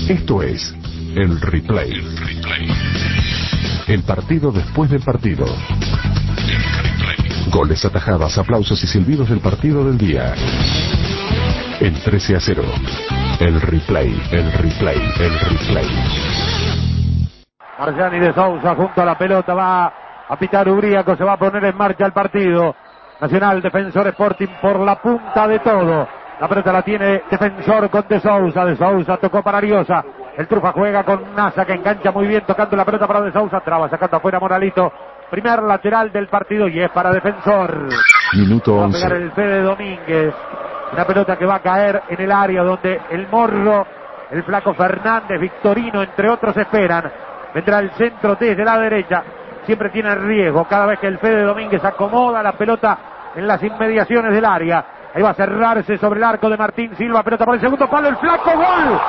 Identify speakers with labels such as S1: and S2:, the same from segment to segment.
S1: Esto es el replay. El partido después del partido. Goles, atajadas, aplausos y silbidos del partido del día. En 13-0. El replay.
S2: Marciani de Sousa junto a la pelota, va a pitar Ubriaco, se va a poner en marcha el partido. Nacional, Defensor Sporting por la punta de todo. La pelota la tiene Defensor con De Sousa tocó para Ariosa. El Trufa juega con Nasa, que engancha muy bien tocando la pelota para De Sousa. Traba sacando afuera Moralito. Primer lateral del partido y es para Defensor.
S1: Minuto 11.
S2: Va a pegar el Fede Domínguez. Una pelota que va a caer en el área donde el Morro, el Flaco Fernández, Victorino, entre otros esperan. Vendrá el centro desde la derecha. Siempre tiene riesgo cada vez que el Fede Domínguez acomoda la pelota en las inmediaciones del área. Ahí va a cerrarse sobre el arco de Martín Silva. Pelota por el segundo palo. El Flaco. ¡Gol!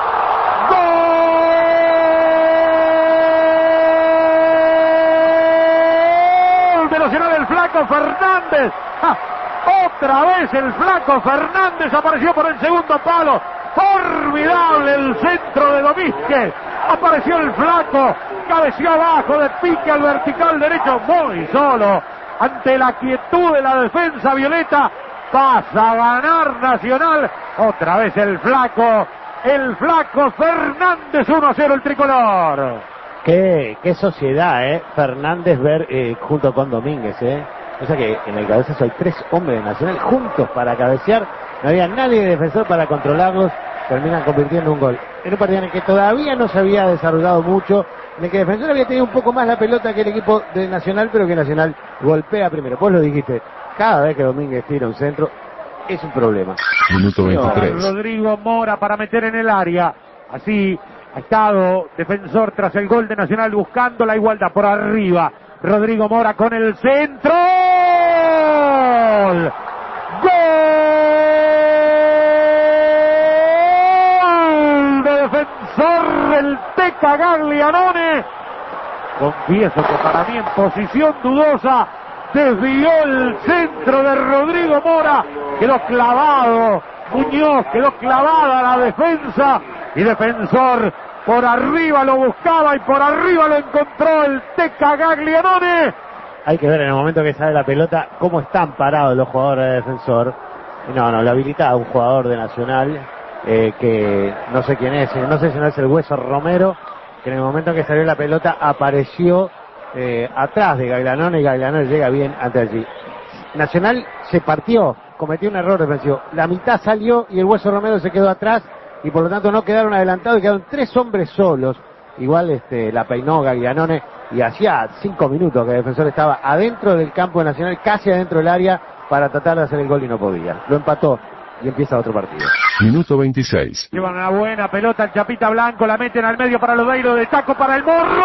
S2: ¡Gol! De Nacional, el Flaco Fernández. ¡Ja! Otra vez el Flaco Fernández apareció por el segundo palo. Formidable el centro de Domínguez. Apareció el Flaco. Cabeció abajo de pique al vertical derecho. Muy solo. Ante la quietud de la defensa violeta. Pasa a ganar Nacional. Otra vez el Flaco Fernández. 1-0 el tricolor.
S3: Qué sociedad, Fernández junto con Domínguez, O sea que en el cabezazo hay 3 hombres de Nacional juntos para cabecear. No había nadie de Defensor para controlarlos. Terminan convirtiendo un gol. En un partido en el que todavía no se había desarrollado mucho. En el que Defensor había tenido un poco más la pelota que el equipo de Nacional, pero que Nacional golpea primero. Vos lo dijiste, cada vez que Domínguez tira un centro es un problema.
S1: Minuto 23.
S2: Rodrigo Mora para meter en el área. Así ha estado Defensor tras el gol de Nacional buscando la igualdad por arriba. Rodrigo Mora con el centro. ¡Gol! De Defensor, el Teca Gaglianone. Confieso que para mí en posición dudosa desvió el centro de Rodrigo Mora. Quedó clavado Muñoz, quedó clavada la defensa y Defensor por arriba lo buscaba y por arriba lo encontró el Teca Gaglianone.
S3: Hay que ver en el momento que sale la pelota cómo están parados los jugadores de Defensor. No, lo habilita a un jugador de Nacional que no sé quién es, no sé si no es el Hueso Romero, que en el momento que salió la pelota apareció atrás de Gaglianone y Gaglianone llega bien ante allí. Nacional se partió, cometió un error defensivo. La mitad salió y el Hueso Romero se quedó atrás y por lo tanto no quedaron adelantados y quedaron 3 hombres solos. Igual la peinó Gaglianone y hacía 5 minutos que el Defensor estaba adentro del campo de Nacional, casi adentro del área para tratar de hacer el gol y no podía. Lo empató y empieza otro partido.
S1: Minuto 26.
S2: Llevan una buena pelota el Chapita Blanco, la meten al medio para Lodeiro, de taco para el Morro.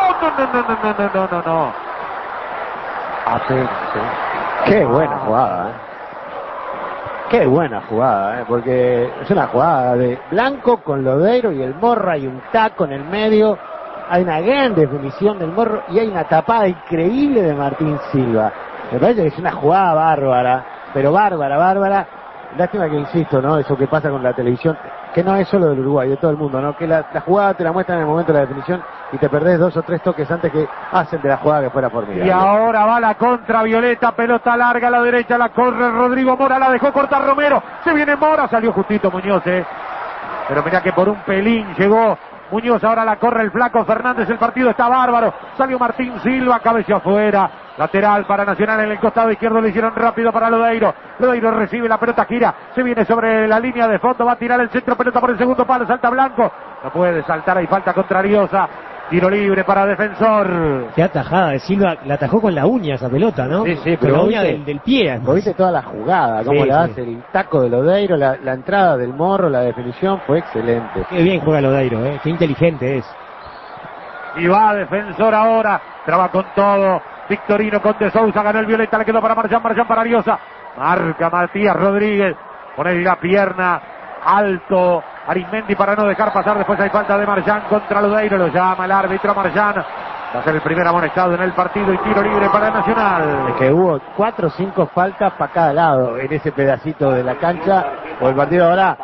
S2: No.
S3: Apenas, Qué buena jugada, Qué buena jugada, porque es una jugada de Blanco con Lodeiro y el Morro, hay un taco en el medio, hay una gran definición del Morro y hay una tapada increíble de Martín Silva. Me parece que es una jugada bárbara, pero bárbara. Lástima que insisto, ¿no? Eso que pasa con la televisión, que no es solo del Uruguay, de todo el mundo, ¿no? Que la jugada te la muestran en el momento de la definición y te perdés 2 o 3 toques antes que hacen de la jugada que fuera formidable.
S2: Y ahora va la contra Violeta, pelota larga a la derecha, la corre Rodrigo Mora, la dejó cortar Romero, se viene Mora, salió justito Muñoz, pero mirá que por un pelín llegó Muñoz, ahora la corre el Flaco Fernández, el partido está bárbaro, salió Martín Silva, cabeció afuera, lateral para Nacional en el costado izquierdo, le hicieron rápido para Lodeiro recibe la pelota, gira, se viene sobre la línea de fondo, va a tirar el centro, pelota por el segundo palo, salta Blanco, no puede saltar, hay falta contra Ariosa, tiro libre para Defensor.
S4: Qué atajada de Silva, la atajó con la uña esa pelota, ¿no?
S3: Sí,
S4: con la uña del pie.
S3: Vos viste toda la jugada, cómo la hace, el taco de Lodeiro, la entrada del Morro, la definición fue excelente.
S4: Qué bien juega Lodeiro, qué inteligente es.
S2: Y va Defensor ahora, traba con todo, Victorino con De Sousa, ganó el Violeta, le quedó para Marchán para Ariosa, marca Matías Rodríguez, pone la pierna, alto, Arismendi para no dejar pasar, después hay falta de Marchán contra Lodeiro, lo llama el árbitro Marchán, va a ser el primer amonestado en el partido y tiro libre para Nacional.
S3: Es que hubo 4 o 5 faltas para cada lado en ese pedacito de la cancha, o el partido ahora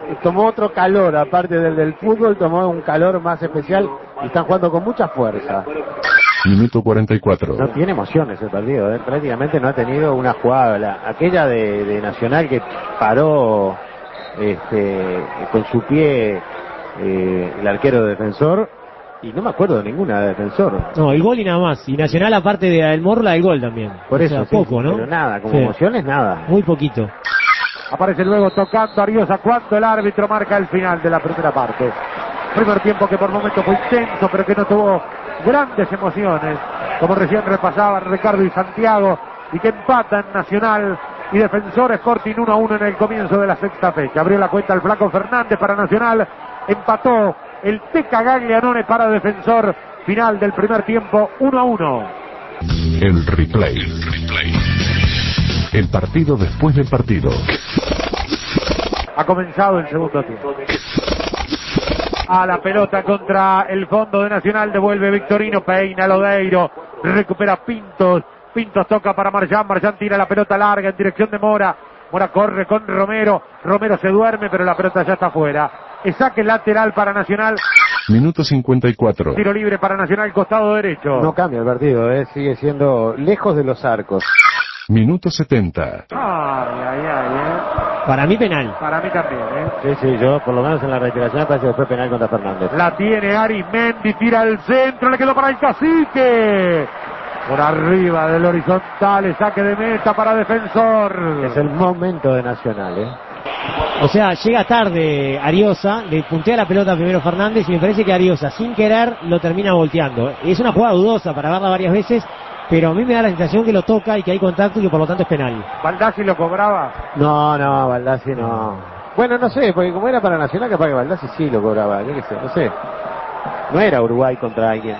S3: tomó otro calor, aparte del fútbol, tomó un calor más especial y están jugando con mucha fuerza.
S1: Minuto 44.
S3: No tiene emociones el partido, prácticamente no ha tenido una jugada. Aquella de Nacional que paró con su pie el arquero defensor, y no me acuerdo de ninguna de defensor.
S4: No, el gol y nada más. Y Nacional, aparte del Morla, el gol también.
S3: Por eso, sí,
S4: poco, ¿no?
S3: Pero nada, como
S4: Sí.
S3: emociones, nada.
S4: Muy poquito.
S2: Aparece luego tocando Ariosa cuando el árbitro marca el final de la primera parte. Primer tiempo que por momentos fue intenso, pero que no tuvo grandes emociones, como recién repasaban Ricardo y Santiago, y que empatan Nacional y Defensor Sporting 1-1 en el comienzo de la sexta fecha. Abrió la cuenta el Flaco Fernández para Nacional, empató el Teca Gaglianone para Defensor. Final del primer tiempo, 1-1.
S1: El replay. El partido después del partido.
S2: Ha comenzado el segundo tiempo. A la pelota contra el fondo de Nacional, devuelve Victorino, peina Lodeiro, recupera Pintos, Pintos toca para Marchán, Marchán tira la pelota larga en dirección de Mora, Mora corre con Romero, Romero se duerme pero la pelota ya está fuera. Es saque lateral para Nacional.
S1: Minuto 54.
S2: Tiro libre para Nacional, costado derecho.
S3: No cambia el partido, sigue siendo lejos de los arcos.
S1: Minuto 70.
S4: Para mí penal.
S2: Para mí también,
S3: Sí, yo por lo menos en la retiración me parece que fue penal contra Fernández.
S2: La tiene Arismendi, tira al centro, le quedó para el Cacique. Por arriba del horizontal, saque de meta para Defensor.
S3: Es el momento de Nacional,
S4: O sea, llega tarde Ariosa, le puntea la pelota primero Fernández y me parece que Ariosa, sin querer, lo termina volteando. Es una jugada dudosa para verla varias veces, pero a mí me da la sensación que lo toca y que hay contacto y que por lo tanto es penal.
S2: Baldassi lo cobraba.
S3: No, Baldassi no. Bueno, no sé, porque como era para Nacional, capaz que Baldassi sí lo cobraba, yo qué sé, no sé. No era Uruguay contra alguien.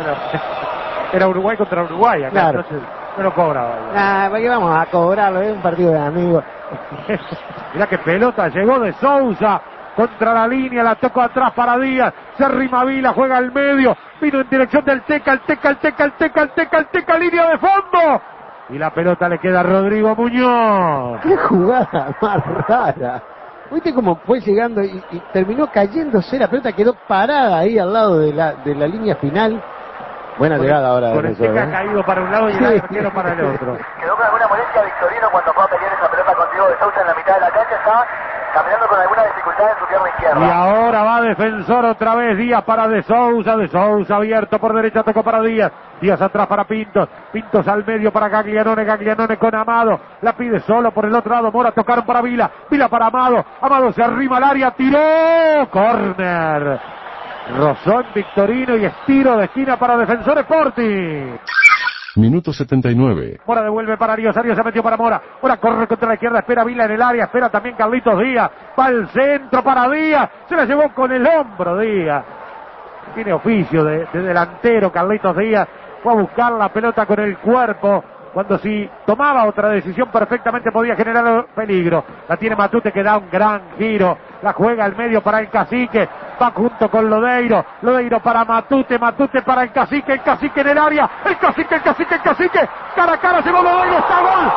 S2: Era Uruguay contra Uruguay acá,
S3: Claro.
S2: entonces no lo cobraba.
S3: ¿Para qué vamos a cobrarlo? Es un partido de amigos.
S2: Mirá que pelota, llegó de Sousa contra la línea, la tocó atrás para Díaz, se arrima Vila, juega al medio, vino en dirección del Teca, el Teca, línea de fondo, y la pelota le queda a Rodrigo Muñoz.
S3: ¡Qué jugada más rara! ¿Viste cómo fue llegando y terminó cayéndose? La pelota quedó parada ahí al lado de la línea final. Buena llegada ahora.
S2: Con el Teca caído para un lado y el arquero para el otro.
S5: Quedó con alguna molestia Victorino cuando fue a pelear esa pelota con Diego de Sousa en la mitad de la cancha, estaba caminando con alguna dificultad en su pierna izquierda.
S2: Y ahora va Defensor otra vez, Díaz para De Sousa abierto por derecha, tocó para Díaz, Díaz atrás para Pintos al medio para Gaglianone con Amado, la pide solo por el otro lado, Mora, tocaron para Vila para Amado se arrima al área, tiró, córner, rozó en Victorino y estiro de esquina para Defensor Sporting.
S1: Minuto 79.
S2: Mora devuelve para Ariosa, se metió para Mora corre contra la izquierda, espera Vila en el área, espera también Carlitos Díaz, va al centro para Díaz, se la llevó con el hombro Díaz, tiene oficio de delantero Carlitos Díaz, fue a buscar la pelota con el cuerpo, cuando si tomaba otra decisión perfectamente podía generar peligro. La tiene Matute que da un gran giro, la juega al medio para el Cacique, va junto con Lodeiro para Matute para el Cacique en el área, el Cacique, cara a cara, llegó Lodeiro, está gol,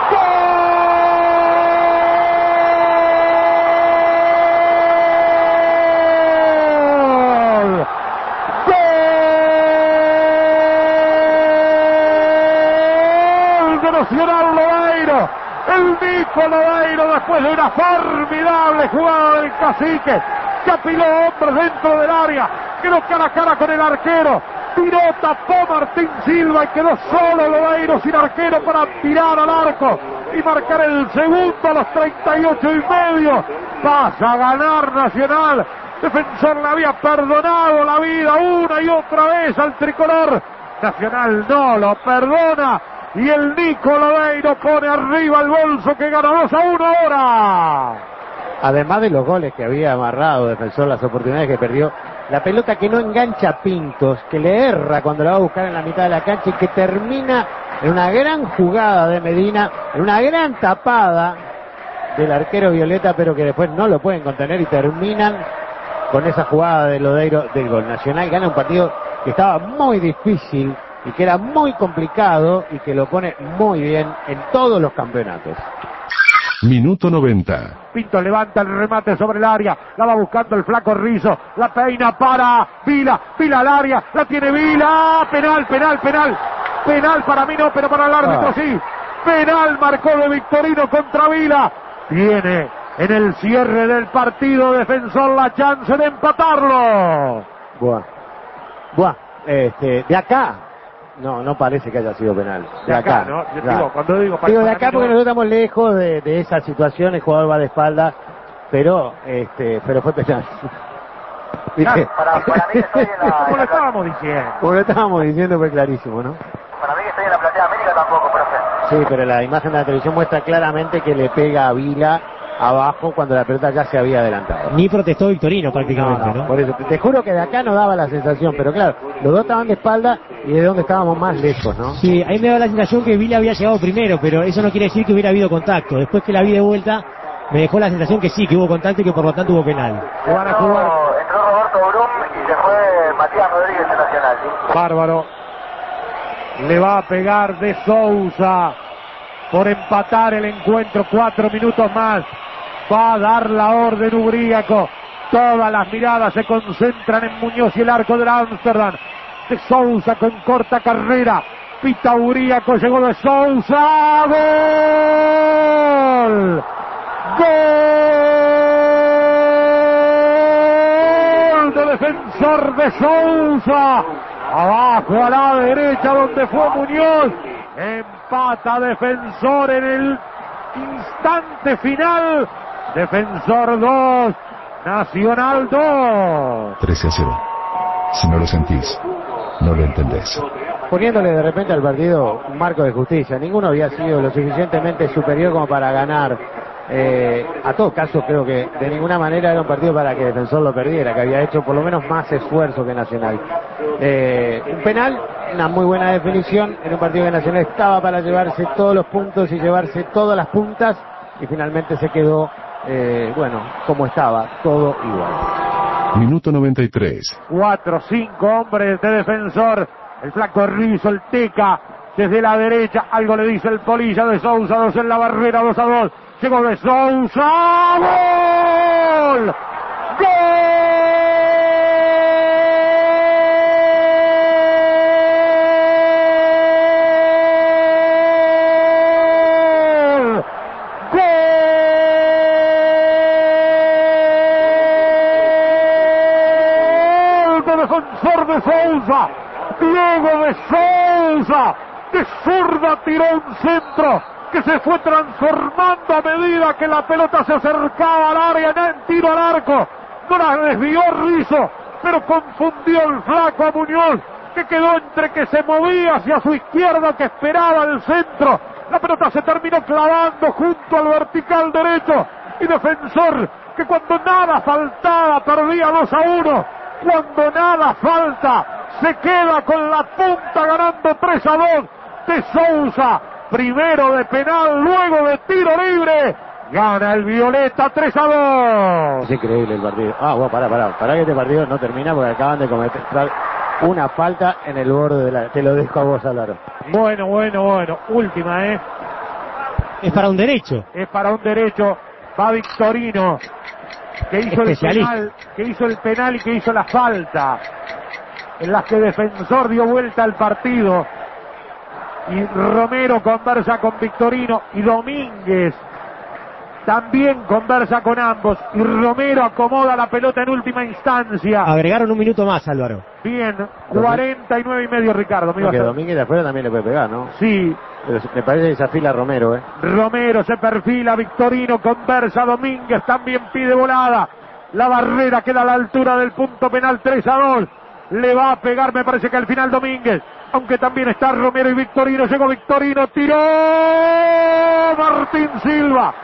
S2: Nacional Lodeiro, el Nico Lodeiro después de una formidable jugada del Cacique, que apiló hombres dentro del área, quedó cara a cara con el arquero, tiró, tapó Martín Silva y quedó solo Lodeiro sin arquero para tirar al arco y marcar el segundo a los 38,5, pasa a ganar Nacional. Defensor le había perdonado la vida una y otra vez al tricolor, Nacional no lo perdona. Y el Nico Lodeiro pone arriba el bolso que gana 2-1 ahora.
S3: Además de los goles que había amarrado Defensor, las oportunidades que perdió, la pelota que no engancha a Pintos, que le erra cuando la va a buscar en la mitad de la cancha y que termina en una gran jugada de Medina, en una gran tapada del arquero Violeta, pero que después no lo pueden contener y terminan con esa jugada de Lodeiro del gol. Nacional gana un partido que estaba muy difícil y que era muy complicado y que lo pone muy bien en todos los campeonatos.
S1: Minuto 90.
S2: Pinto levanta el remate sobre el área, la va buscando el flaco Rizzo, la peina para Vila, Vila al área, la tiene Vila, penal para mí no, pero para el árbitro sí, penal marcó de Victorino contra Vila, tiene en el cierre del partido Defensor la chance de empatarlo.
S3: De acá no parece que haya sido penal.
S2: De acá, ¿no? Yo digo, cuando digo
S3: de acá porque nosotros estamos lejos de esa situación, el jugador va de espalda, pero fue penal.
S5: Claro, para mí que estoy en la...
S2: Como lo estábamos diciendo.
S3: Como lo estábamos diciendo fue clarísimo, ¿no?
S5: Para mí que estoy en la platea América tampoco, profe.
S3: Sí, pero la imagen de la televisión muestra claramente que le pega a Vila abajo cuando la pelota ya se había adelantado.
S4: Ni protestó Victorino prácticamente, ¿no?
S3: Por eso, te juro que de acá no daba la sensación, pero claro, los dos estaban de espalda y de donde estábamos más lejos, ¿no?
S4: Sí, ahí me da la sensación que Vila había llegado primero, pero eso no quiere decir que hubiera habido contacto. Después que la vi de vuelta, me dejó la sensación que sí, que hubo contacto y que por lo tanto hubo penal.
S2: Van a jugar.
S5: Entró Roberto Brum y se fue Matías Rodríguez de Nacional.
S2: Bárbaro. Le va a pegar De Sousa por empatar el encuentro. 4 minutos más. Va a dar la orden Ubríaco. Todas las miradas se concentran en Muñoz y el arco del Ámsterdam. De Sousa con corta carrera. Pita Ubríaco, llegó De Sousa. ¡Gol! ¡Gol de Defensor de Sousa! Abajo a la derecha donde fue Muñoz. Empata Defensor en el instante final. Defensor 2, Nacional 2.
S1: 13-0. Si no lo sentís, no lo entendés.
S3: Poniéndole de repente al partido un marco de justicia. Ninguno había sido lo suficientemente superior como para ganar. A todo caso creo que de ninguna manera era un partido para que Defensor lo perdiera, que había hecho por lo menos más esfuerzo que Nacional. Un penal, una muy buena definición en un partido que Nacional estaba para llevarse todos los puntos y llevarse todas las puntas y finalmente se quedó como estaba, todo igual.
S1: Minuto 93.
S2: 4, 5 hombres de Defensor. El flaco Rizzo, el Teca, desde la derecha, algo le dice el Polilla. De Sousa, 2 en la barrera, 2-2. Llegó De Sousa. ¡Gol! ¡Gol! Defensor de Sousa, Diego De Sousa, de zurda tiró un centro que se fue transformando a medida que la pelota se acercaba al área en tiro al arco. No la desvió Rizzo, pero confundió el flaco a Muñoz, que quedó entre que se movía hacia su izquierda, que esperaba el centro. La pelota se terminó clavando junto al vertical derecho y Defensor, que cuando nada faltaba perdía 2-1. Cuando nada falta, se queda con la punta ganando 3-2. De Sousa, primero de penal, luego de tiro libre. Gana el Violeta 3-2.
S3: Es increíble el partido. Pará que este partido no termina porque acaban de cometer una falta en el borde de la... Te lo dejo a vos, Álvaro.
S2: Bueno. Última,
S4: Es para un derecho.
S2: Es para un derecho. Va Victorino, que hizo el penal y que hizo la falta, en las que Defensor dio vuelta al partido, y Romero conversa con Victorino y Domínguez también conversa con ambos, y Romero acomoda la pelota en última instancia.
S4: Agregaron un minuto más, Álvaro.
S2: Bien, 49 y medio, Ricardo.
S3: Porque Domínguez de afuera también le puede pegar, ¿no?
S2: Sí.
S3: Pero me parece que se afila Romero,
S2: Romero se perfila, Victorino conversa, Domínguez también pide volada. La barrera queda a la altura del punto penal, 3-2. Le va a pegar, me parece que al final Domínguez, aunque también está Romero y Victorino. Llegó Victorino, tiró Martín Silva,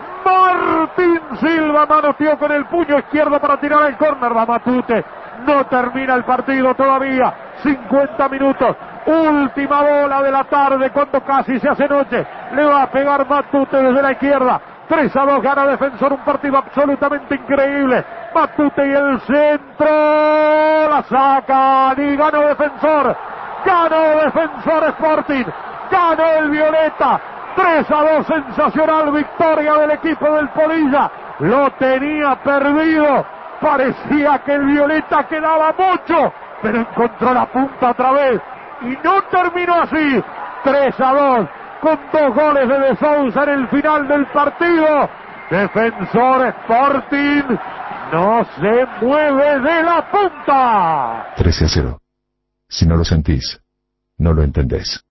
S2: manoteó con el puño izquierdo para tirar el córner. Va Matute, no termina el partido todavía, 50 minutos, última bola de la tarde cuando casi se hace noche. Le va a pegar Matute desde la izquierda. 3-2 gana Defensor, un partido absolutamente increíble. Matute y el centro, la sacan y ganó Defensor Sporting, ganó el Violeta. 3-2, sensacional victoria del equipo del Polilla. Lo tenía perdido. Parecía que el Violeta quedaba mucho, pero encontró la punta otra vez. Y no terminó así. 3-2, con 2 goles de Sousa en el final del partido. Defensor Sporting no se mueve de la punta.
S1: 13-0. Si no lo sentís, no lo entendés.